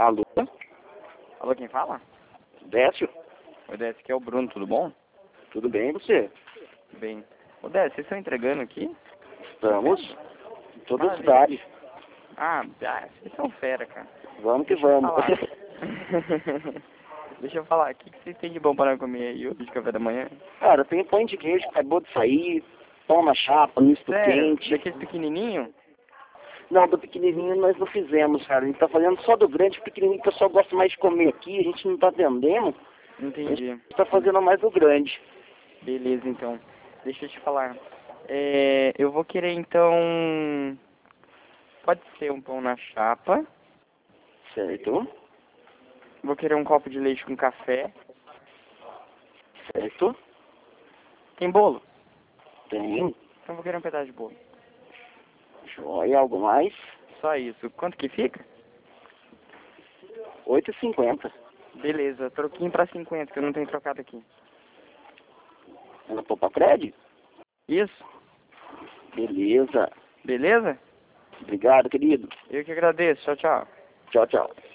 Alô? Alô, quem fala? Décio? Oi, Décio, aqui é o Bruno, tudo bom? Tudo bem, e você? Bem. Ô, Décio, vocês estão entregando aqui? Estamos. Em toda a Maravilha. cidade. Vocês são fera, cara. Vamos que Deixa eu vamos. falar. Deixa eu falar, o que vocês têm de bom para comer aí hoje de café da manhã? Cara, tem pão de queijo que acabou de sair, pão na chapa, misto Sério? quente. Daquele pequenininho? Não, do pequenininho nós não fizemos, cara. A gente tá fazendo só do grande, o pequenininho que o pessoal gosta mais de comer aqui, a gente não tá vendendo. A Entendi. gente tá fazendo mais do grande. Beleza, então. Deixa eu te falar. Eu vou querer, então... Pode ser um pão na chapa. Certo? Vou querer um copo de leite com café. Certo? Tem bolo? Tem. Então vou querer um pedaço de bolo. Joia, algo mais? Só isso. Quanto que fica? 8,50. Beleza, troquinho pra 50, que eu não tenho trocado aqui. Ela pôr pra crédito? Isso? Beleza. Beleza? Obrigado, querido. Eu que agradeço. Tchau, tchau. Tchau, tchau.